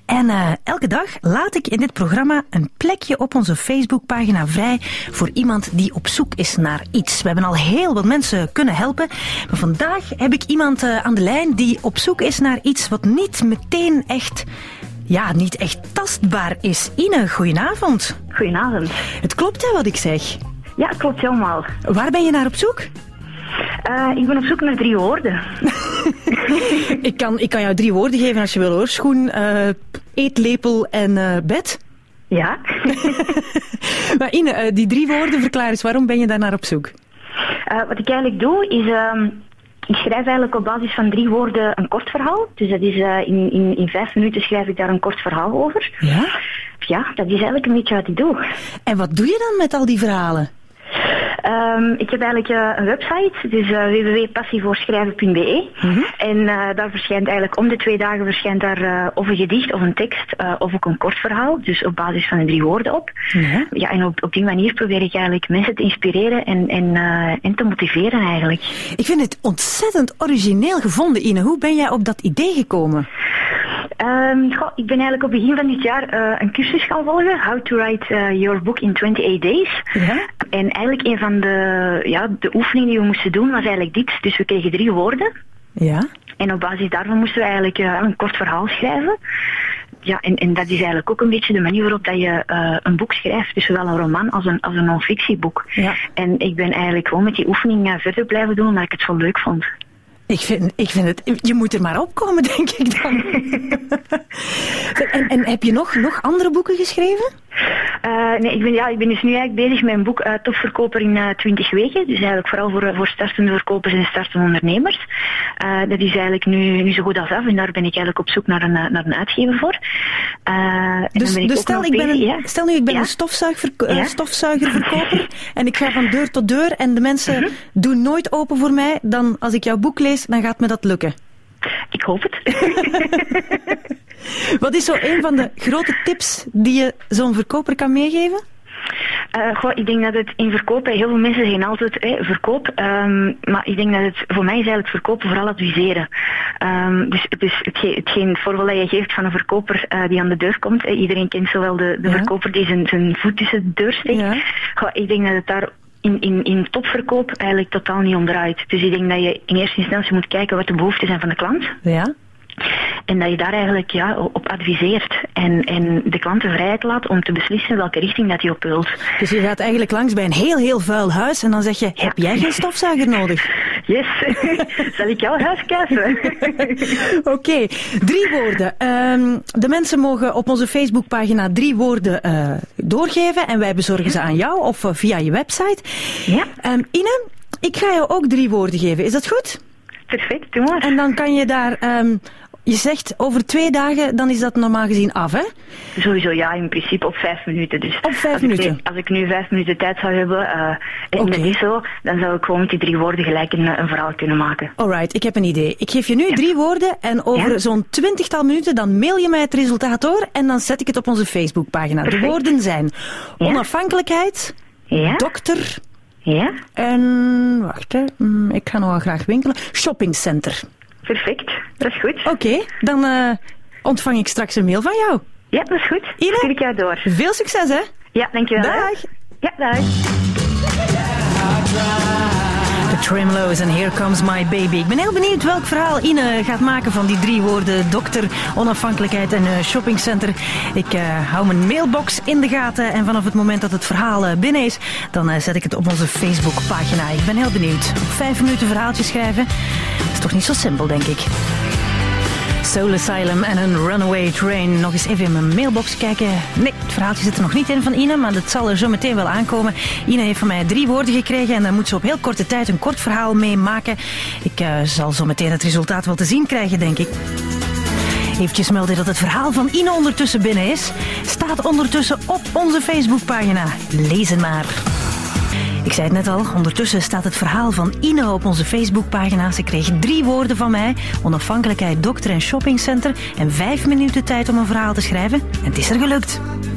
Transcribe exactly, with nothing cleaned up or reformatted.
En uh, elke dag laat ik in dit programma een plekje op onze Facebookpagina vrij voor iemand die op zoek is naar iets. We hebben al heel wat mensen kunnen helpen, maar vandaag heb ik iemand uh, aan de lijn die op zoek is naar iets wat niet meteen echt... Ja, niet echt tastbaar is. Ine, goedenavond. Goedenavond. Het klopt hè, wat ik zeg? Ja, het klopt helemaal. Waar ben je naar op zoek? Uh, ik ben op zoek naar drie woorden. ik, kan, ik kan jou drie woorden geven als je wil hoor. Schoen, uh, eetlepel en uh, bed. Ja. Maar Ine, uh, die drie woorden, verklaar eens, waarom ben je daar naar op zoek? Uh, wat ik eigenlijk doe is... Uh, Ik schrijf eigenlijk op basis van drie woorden een kort verhaal. Dus dat is uh, in, in, in vijf minuten schrijf ik daar een kort verhaal over. Ja? Ja, dat is eigenlijk een beetje wat ik doe. En wat doe je dan met al die verhalen? Um, ik heb eigenlijk uh, een website, dus uh, w w w punt passievoorschrijven punt b e. Mm-hmm. En uh, daar verschijnt eigenlijk om de twee dagen verschijnt daar uh, of een gedicht of een tekst uh, of ook een kort verhaal. Dus op basis van de drie woorden op. Ja, ja en op, op die manier probeer ik eigenlijk mensen te inspireren en, en, uh, en te motiveren eigenlijk. Ik vind het ontzettend origineel gevonden, Ine. Hoe ben jij op dat idee gekomen? Um, goh, ik ben eigenlijk op het begin van dit jaar uh, een cursus gaan volgen. How to write uh, your book in twenty-eight days. Ja? En eigenlijk een van de, ja, de oefeningen die we moesten doen was eigenlijk dit. Dus we kregen drie woorden. Ja? En op basis daarvan moesten we eigenlijk uh, een kort verhaal schrijven. Ja, en, en dat is eigenlijk ook een beetje de manier waarop dat je uh, een boek schrijft. Dus zowel een roman als een, als een non-fictieboek. Ja. En ik ben eigenlijk gewoon met die oefening uh, verder blijven doen omdat ik het zo leuk vond. Ik vind, ik vind het... Je moet er maar opkomen, denk ik dan. en, en heb je nog, nog andere boeken geschreven? Uh, nee, ik ben, ja, ik ben dus nu eigenlijk bezig met een boek uh, Topverkoper in uh, twintig weken. Dus eigenlijk vooral voor, voor startende verkopers en startende ondernemers. Uh, dat is eigenlijk nu, nu zo goed als af en daar ben ik eigenlijk op zoek naar een, naar een uitgever voor. Uh, dus ik dus stel, ik ben een, ja? stel nu, ik ben ja? een stofzuigerverko- ja? stofzuigerverkoper en ik ga van deur tot deur en de mensen uh-huh. doen nooit open voor mij. Dan, als ik jouw boek lees, dan gaat me dat lukken. Ik hoop het. Wat is zo een van de grote tips die je zo'n verkoper kan meegeven? Uh, goh, ik denk dat het in verkopen, heel veel mensen zeggen altijd eh, verkoop, um, maar ik denk dat het voor mij is eigenlijk verkopen vooral adviseren. Um, dus dus hetgeen, hetgeen voorbeeld dat je geeft van een verkoper uh, die aan de deur komt, eh, iedereen kent zowel de, de ja. verkoper die zijn, zijn voet tussen de deur steekt. Ja. Goh, ik denk dat het daar in, in, in topverkoop eigenlijk totaal niet om draait. Dus ik denk dat je in eerste instantie moet kijken wat de behoeften zijn van de klant. Ja. En dat je daar eigenlijk ja, op adviseert. En, en de klant de vrijheid laat om te beslissen welke richting dat hij op wilt. Dus je gaat eigenlijk langs bij een heel, heel vuil huis en dan zeg je, ja. heb jij geen stofzuiger nodig? Yes. Zal ik jouw huis kuisen? Oké, okay. Drie woorden. Um, de mensen mogen op onze Facebookpagina drie woorden uh, doorgeven en wij bezorgen ze aan jou of uh, via je website. Ja. Um, Ine, ik ga jou ook drie woorden geven. Is dat goed? Perfect, doe maar. En dan kan je daar... Um, je zegt over twee dagen, dan is dat normaal gezien af, hè? Sowieso, ja, in principe op vijf minuten. Dus op vijf als minuten? Ik, als ik nu vijf minuten tijd zou hebben, uh, en okay. dat is zo, dan zou ik gewoon met die drie woorden gelijk een, een verhaal kunnen maken. Alright, ik heb een idee. Ik geef je nu ja. drie woorden en over ja? zo'n twintigtal minuten dan mail je mij het resultaat door en dan zet ik het op onze Facebookpagina. Perfect. De woorden zijn ja? onafhankelijkheid, ja? dokter ja? en... Wacht, hè. Ik ga nog wel graag winkelen. Shoppingcenter. Perfect, dat is goed. Oké, okay, dan uh, ontvang ik straks een mail van jou. Ja, dat is goed. Ine, stuur ik jou door. Veel succes, hè? Ja, dankjewel. Dag. Hè? Ja, dag. The Tremolo's and Here Comes My Baby. Ik ben heel benieuwd welk verhaal Ine gaat maken van die drie woorden. Dokter, onafhankelijkheid en uh, shoppingcenter. Ik uh, hou mijn mailbox in de gaten en vanaf het moment dat het verhaal uh, binnen is, dan uh, zet ik het op onze Facebookpagina. Ik ben heel benieuwd. Vijf minuten verhaaltje schrijven. Dat is toch niet zo simpel, denk ik. Soul Asylum en een Runaway Train. Nog eens even in mijn mailbox kijken. Nee, het verhaaltje zit er nog niet in van Ine, maar dat zal er zo meteen wel aankomen. Ine heeft van mij drie woorden gekregen en dan moet ze op heel korte tijd een kort verhaal mee maken. Ik uh, zal zo meteen het resultaat wel te zien krijgen, denk ik. Eventjes melden dat het verhaal van Ine ondertussen binnen is. Staat ondertussen op onze Facebookpagina. Lezen maar. Ik zei het net al, ondertussen staat het verhaal van Ine op onze Facebookpagina. Ze kreeg drie woorden van mij, onafhankelijkheid, dokter en shoppingcenter en vijf minuten tijd om een verhaal te schrijven. En het is er gelukt.